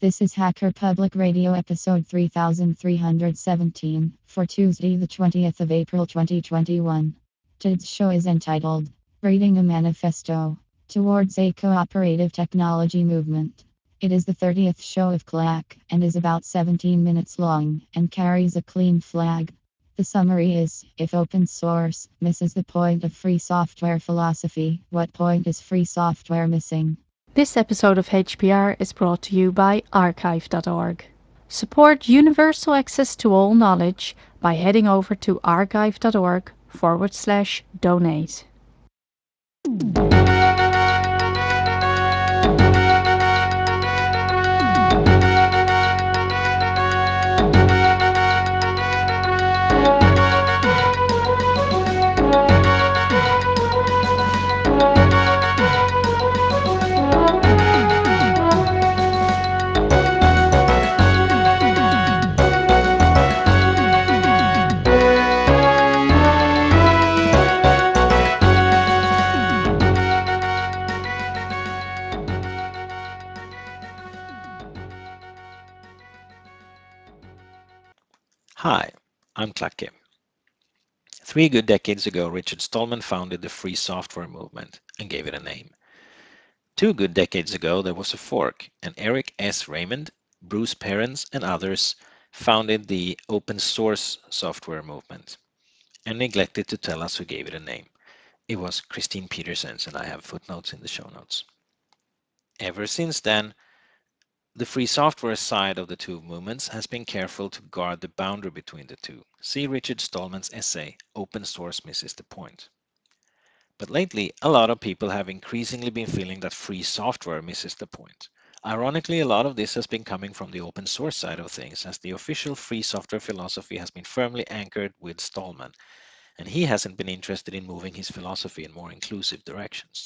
This is Hacker Public Radio episode 3317 for Tuesday, the 20th of April 2021. Today's show is entitled Reading a Manifesto Towards a Cooperative Technology Movement. It is the 30th show of CLAC and is about 17 minutes long and carries a clean flag. The summary is if open source misses the point of free software philosophy, what point is free software missing? This episode of HPR is brought to you by archive.org. Support universal access to all knowledge by heading over to archive.org/donate. Hi, I'm Klacke. 3 good decades ago, Richard Stallman founded the free software movement and gave it a name. 2 good decades ago, there was a fork, and Eric S. Raymond, Bruce Perens, and others founded the open source software movement and neglected to tell us who gave it a name. It was Christine Petersens, and I have footnotes in the show notes. Ever since then, the free software side of the two movements has been careful to guard the boundary between the two. See Richard Stallman's essay, Open Source Misses the Point. But lately, a lot of people have increasingly been feeling that free software misses the point. Ironically, a lot of this has been coming from the open source side of things, as the official free software philosophy has been firmly anchored with Stallman, and he hasn't been interested in moving his philosophy in more inclusive directions.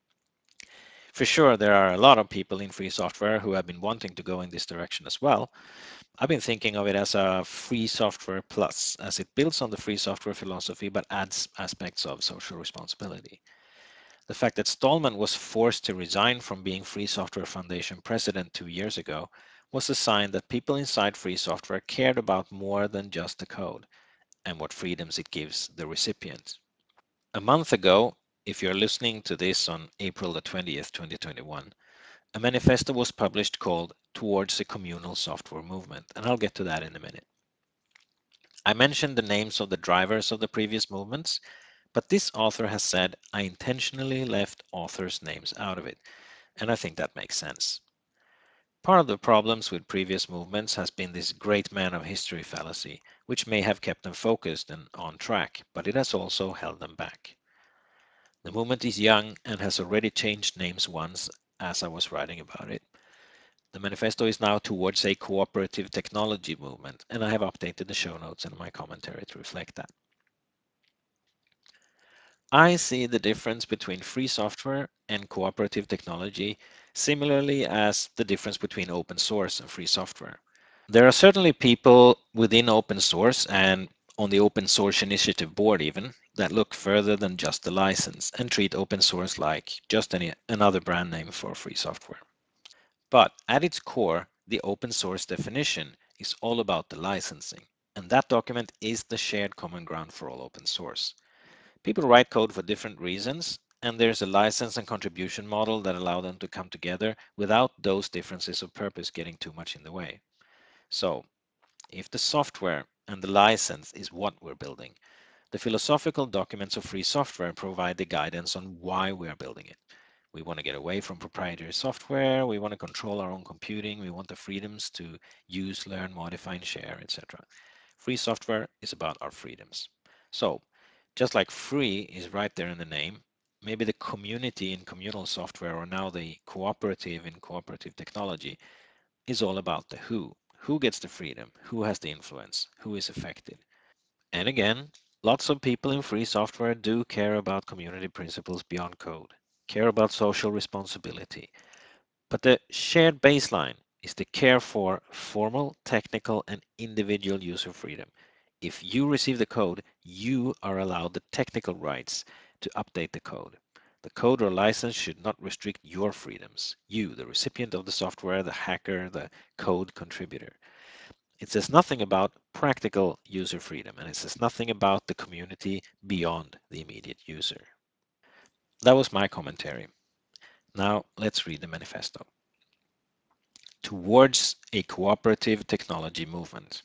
For sure, there are a lot of people in free software who have been wanting to go in this direction as well. I've been thinking of it as a free software plus, as it builds on the free software philosophy but adds aspects of social responsibility. The fact that Stallman was forced to resign from being Free Software Foundation president 2 years ago was a sign that people inside free software cared about more than just the code and what freedoms it gives the recipient. A month ago, if you're listening to this on April the 20th, 2021, a manifesto was published called Towards a Communal Software Movement, and I'll get to that in a minute. I mentioned the names of the drivers of the previous movements, but this author has said I intentionally left authors' names out of it, and I think that makes sense. Part of the problems with previous movements has been this great man of history fallacy, which may have kept them focused and on track, but it has also held them back. The movement is young and has already changed names once as I was writing about it. The manifesto is now towards a cooperative technology movement, and I have updated the show notes and my commentary to reflect that. I see the difference between free software and cooperative technology similarly as the difference between open source and free software. There are certainly people within open source and on the open source initiative board even that look further than just the license and treat open source like just another brand name for free software. But at its core, the open source definition is all about the licensing, and that document is the shared common ground for all open source. People write code for different reasons, and there's a license and contribution model that allow them to come together without those differences of purpose getting too much in the way. So, if the software and the license is what we're building, the philosophical documents of free software provide the guidance on why we are building it. We want to get away from proprietary software, we want to control our own computing, we want the freedoms to use, learn, modify, and share, etc. Free software is about our freedoms. So, just like free is right there in the name, maybe the community in communal software, or now the cooperative in cooperative technology, is all about the who. Who gets the freedom? Who has the influence? Who is affected? And again, lots of people in free software do care about community principles beyond code, care about social responsibility. But the shared baseline is the care for formal, technical, and individual user freedom. If you receive the code, you are allowed the technical rights to update the code. The code or license should not restrict your freedoms. You, the recipient of the software, the hacker, the code contributor. It says nothing about practical user freedom, and it says nothing about the community beyond the immediate user. That was my commentary. Now let's read the manifesto. Towards a cooperative technology movement.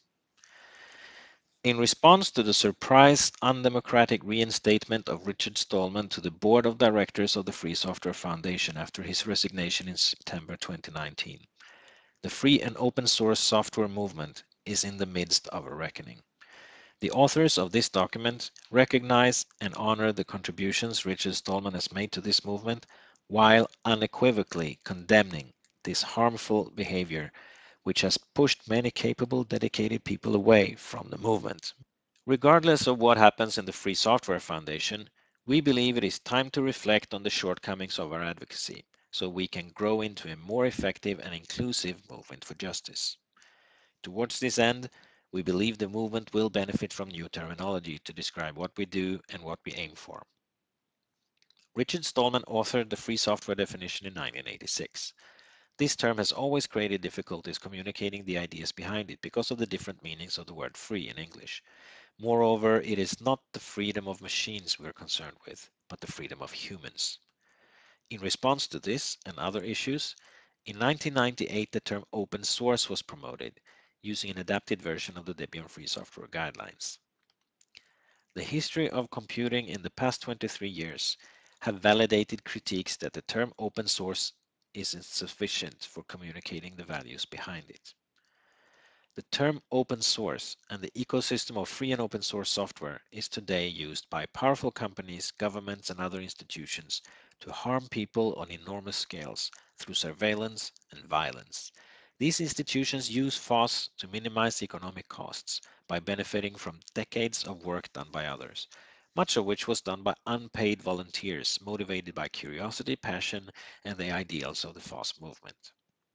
In response to the surprise undemocratic reinstatement of Richard Stallman to the board of directors of the Free Software Foundation after his resignation in September 2019, the free and open source software movement is in the midst of a reckoning. The authors of this document recognize and honor the contributions Richard Stallman has made to this movement while unequivocally condemning this harmful behavior which has pushed many capable, dedicated people away from the movement. Regardless of what happens in the Free Software Foundation, we believe it is time to reflect on the shortcomings of our advocacy so we can grow into a more effective and inclusive movement for justice. Towards this end, we believe the movement will benefit from new terminology to describe what we do and what we aim for. Richard Stallman authored the free software definition in 1986. This term has always created difficulties communicating the ideas behind it because of the different meanings of the word free in English. Moreover, it is not the freedom of machines we are concerned with, but the freedom of humans. In response to this and other issues, in 1998 the term open source was promoted, using an adapted version of the Debian Free Software Guidelines. The history of computing in the past 23 years have validated critiques that the term open source is insufficient for communicating the values behind it. The term open source and the ecosystem of free and open source software is today used by powerful companies, governments, and other institutions to harm people on enormous scales through surveillance and violence. These institutions use FOSS to minimize economic costs by benefiting from decades of work done by others, much of which was done by unpaid volunteers motivated by curiosity, passion, and the ideals of the FOSS movement.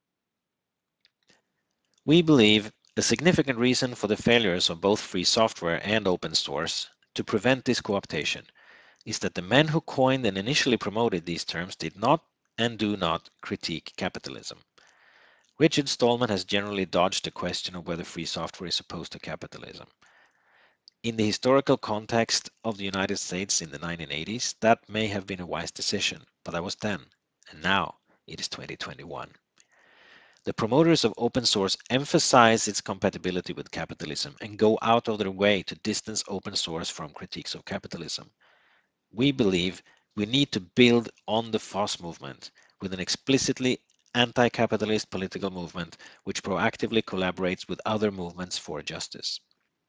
We believe a significant reason for the failures of both free software and open source to prevent this co-optation is that the men who coined and initially promoted these terms did not and do not critique capitalism. Richard Stallman has generally dodged the question of whether free software is opposed to capitalism. In the historical context of the United States in the 1980s, that may have been a wise decision, but that was then, and now it is 2021. The promoters of open source emphasize its compatibility with capitalism and go out of their way to distance open source from critiques of capitalism. We believe we need to build on the FOSS movement with an explicitly anti-capitalist political movement which proactively collaborates with other movements for justice.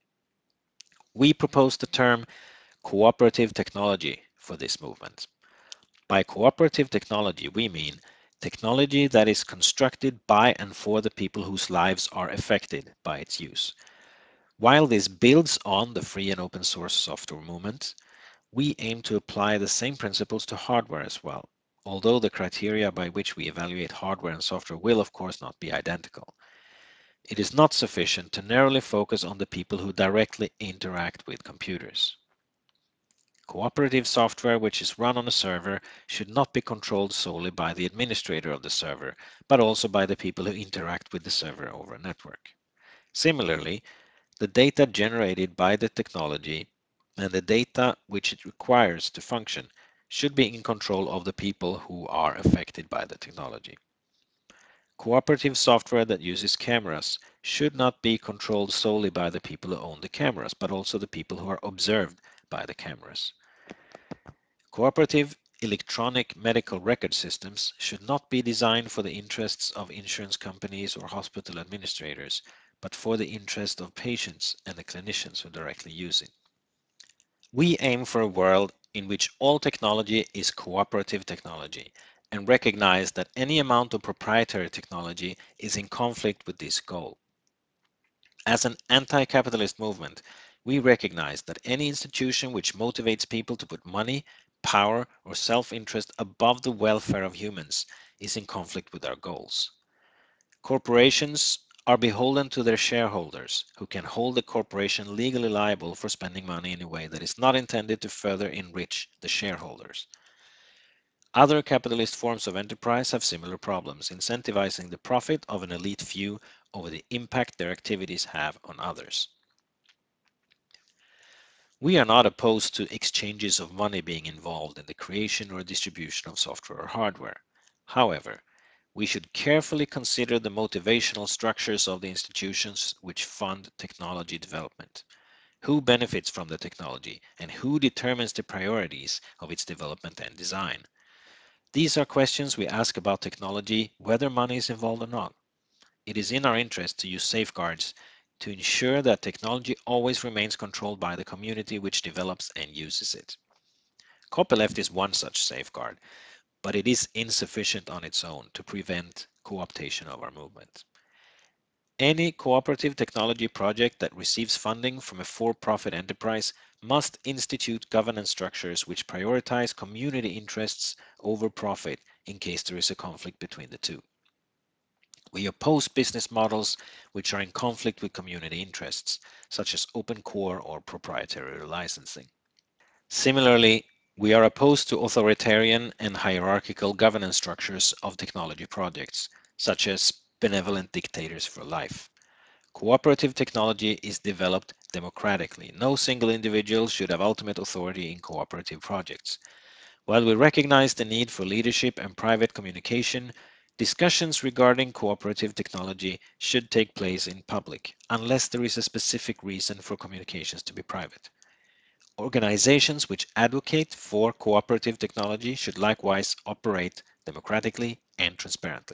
We propose the term cooperative technology for this movement. By cooperative technology, we mean technology that is constructed by and for the people whose lives are affected by its use. While this builds on the free and open source software movement, we aim to apply the same principles to hardware as well, although the criteria by which we evaluate hardware and software will of course not be identical. It is not sufficient to narrowly focus on the people who directly interact with computers. Cooperative software which is run on a server should not be controlled solely by the administrator of the server, but also by the people who interact with the server over a network. Similarly, the data generated by the technology and the data which it requires to function should be in control of the people who are affected by the technology. Cooperative software that uses cameras should not be controlled solely by the people who own the cameras, but also the people who are observed by the cameras. Cooperative electronic medical record systems should not be designed for the interests of insurance companies or hospital administrators, but for the interest of patients and the clinicians who directly use it. We aim for a world in which all technology is cooperative technology and recognize that any amount of proprietary technology is in conflict with this goal. As an anti-capitalist movement, we recognize that any institution which motivates people to put money, power, or self-interest above the welfare of humans is in conflict with our goals. Corporations are beholden to their shareholders, who can hold the corporation legally liable for spending money in a way that is not intended to further enrich the shareholders. Other capitalist forms of enterprise have similar problems, incentivizing the profit of an elite few over the impact their activities have on others. We are not opposed to exchanges of money being involved in the creation or distribution of software or hardware. However, we should carefully consider the motivational structures of the institutions which fund technology development. Who benefits from the technology and who determines the priorities of its development and design? These are questions we ask about technology, whether money is involved or not. It is in our interest to use safeguards to ensure that technology always remains controlled by the community which develops and uses it. Copyleft is one such safeguard, but it is insufficient on its own to prevent co-optation of our movement. Any cooperative technology project that receives funding from a for-profit enterprise must institute governance structures which prioritize community interests over profit in case there is a conflict between the two. We oppose business models which are in conflict with community interests, such as open core or proprietary licensing. Similarly, we are opposed to authoritarian and hierarchical governance structures of technology projects, such as benevolent dictators for life. Cooperative technology is developed democratically. No single individual should have ultimate authority in cooperative projects. While we recognize the need for leadership and private communication, discussions regarding cooperative technology should take place in public, unless there is a specific reason for communications to be private. Organizations which advocate for cooperative technology should likewise operate democratically and transparently.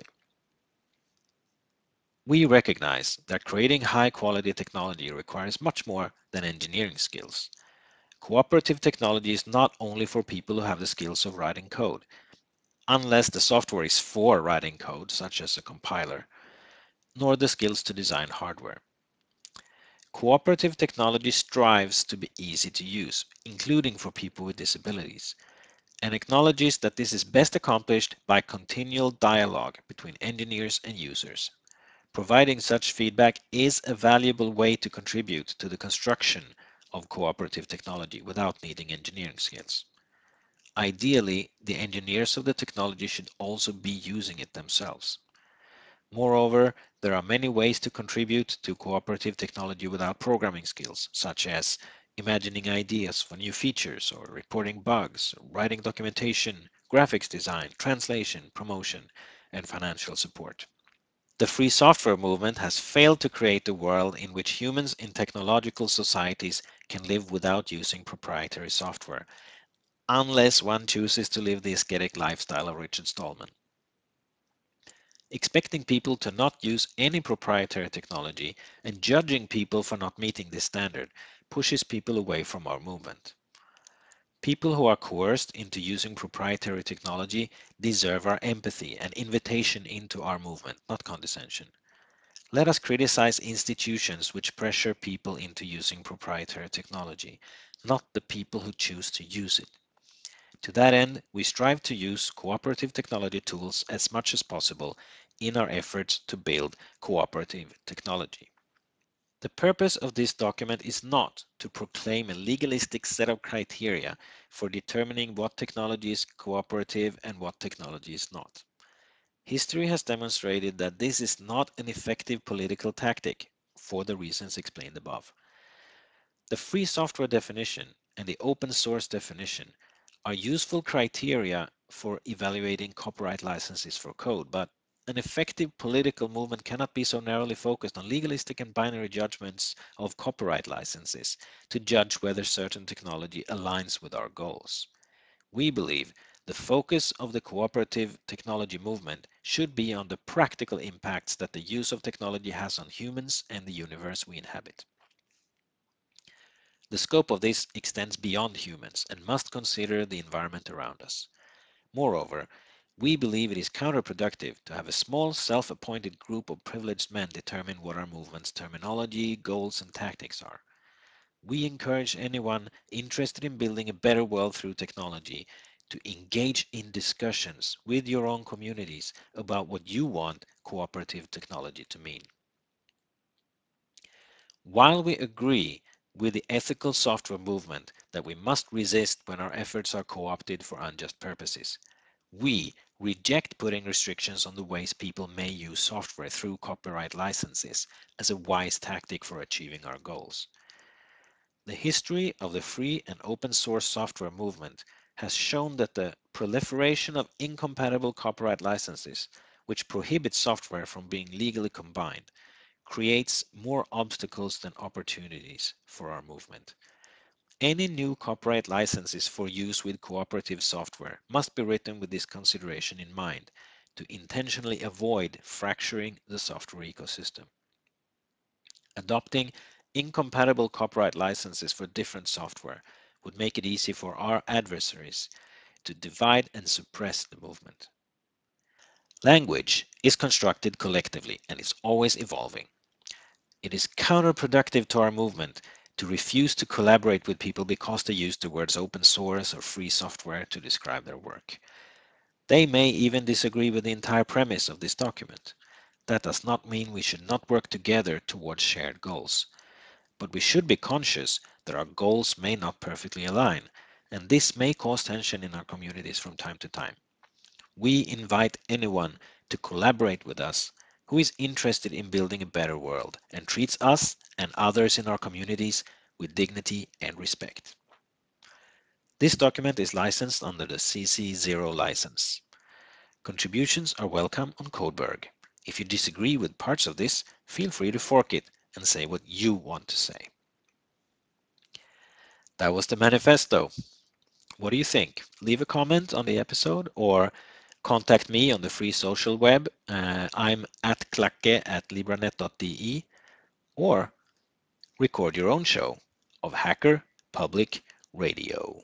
We recognize that creating high quality technology requires much more than engineering skills. Cooperative technology is not only for people who have the skills of writing code, unless the software is for writing code, such as a compiler, nor the skills to design hardware. Cooperative technology strives to be easy to use, including for people with disabilities, and acknowledges that this is best accomplished by continual dialogue between engineers and users. Providing such feedback is a valuable way to contribute to the construction of cooperative technology without needing engineering skills. Ideally, the engineers of the technology should also be using it themselves. Moreover, there are many ways to contribute to cooperative technology without programming skills, such as imagining ideas for new features or reporting bugs, writing documentation, graphics design, translation, promotion, and financial support. The free software movement has failed to create a world in which humans in technological societies can live without using proprietary software, unless one chooses to live the ascetic lifestyle of Richard Stallman. Expecting people to not use any proprietary technology and judging people for not meeting this standard pushes people away from our movement. People who are coerced into using proprietary technology deserve our empathy and invitation into our movement, not condescension. Let us criticize institutions which pressure people into using proprietary technology, not the people who choose to use it. To that end, we strive to use cooperative technology tools as much as possible in our efforts to build cooperative technology. The purpose of this document is not to proclaim a legalistic set of criteria for determining what technology is cooperative and what technology is not. History has demonstrated that this is not an effective political tactic for the reasons explained above. The free software definition and the open source definition are useful criteria for evaluating copyright licenses for code, but an effective political movement cannot be so narrowly focused on legalistic and binary judgments of copyright licenses to judge whether certain technology aligns with our goals. We believe the focus of the cooperative technology movement should be on the practical impacts that the use of technology has on humans and the universe we inhabit. The scope of this extends beyond humans and must consider the environment around us. Moreover, we believe it is counterproductive to have a small self-appointed group of privileged men determine what our movement's terminology, goals, and tactics are. We encourage anyone interested in building a better world through technology to engage in discussions with your own communities about what you want cooperative technology to mean. While we agree with the ethical software movement that we must resist when our efforts are co opted for unjust purposes, We reject putting restrictions on the ways people may use software through copyright licenses as a wise tactic for achieving our goals. The history of the free and open source software movement has shown that the proliferation of incompatible copyright licenses, which prohibit software from being legally combined, creates more obstacles than opportunities for our movement. Any new copyright licenses for use with cooperative software must be written with this consideration in mind to intentionally avoid fracturing the software ecosystem. Adopting incompatible copyright licenses for different software would make it easy for our adversaries to divide and suppress the movement. Language is constructed collectively and is always evolving. It is counterproductive to our movement to refuse to collaborate with people because they use the words open source or free software to describe their work. They may even disagree with the entire premise of this document. That does not mean we should not work together towards shared goals. But we should be conscious that our goals may not perfectly align, and this may cause tension in our communities from time to time. We invite anyone to collaborate with us who is interested in building a better world and treats us and others in our communities with dignity and respect. This document is licensed under the CC0 license. Contributions are welcome on Codeberg. If you disagree with parts of this, feel free to fork it and say what you want to say. That was the manifesto. What do you think? Leave a comment on the episode or contact me on the free social web. I'm at klacke@libranet.de or record your own show of Hacker Public Radio.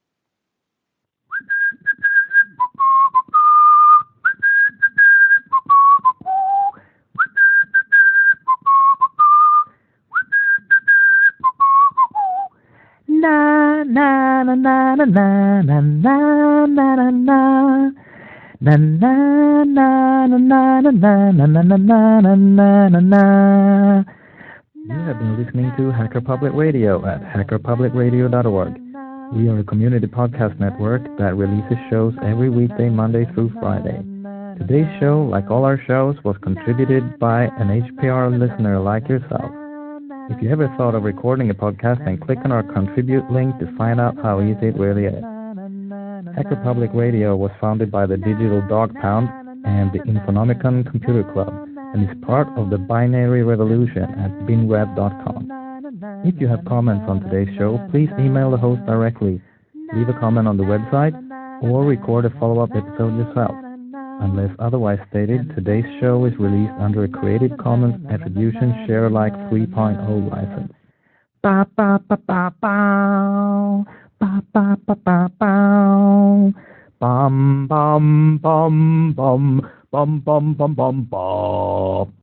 Na na na na na na na na na na na. Na na na na na na na na na na na na na na. You have been listening to Hacker Public Radio at hackerpublicradio.org. We are a community podcast network that releases shows every weekday, Monday through Friday. Today's show, like all our shows, was contributed by an HPR listener like yourself. If you ever thought of recording a podcast, then click on our contribute link to find out how easy it really is. Hacker Public Radio was founded by the Digital Dog Pound and the Infonomicon Computer Club and is part of the Binary Revolution at binweb.com. If you have comments on today's show, please email the host directly, leave a comment on the website, or record a follow-up episode yourself. Unless otherwise stated, today's show is released under a Creative Commons Attribution Share Alike 3.0 license. Ba ba ba ba ba ba ba ba ba ba bum bum bum bum bum bum bum bum bum.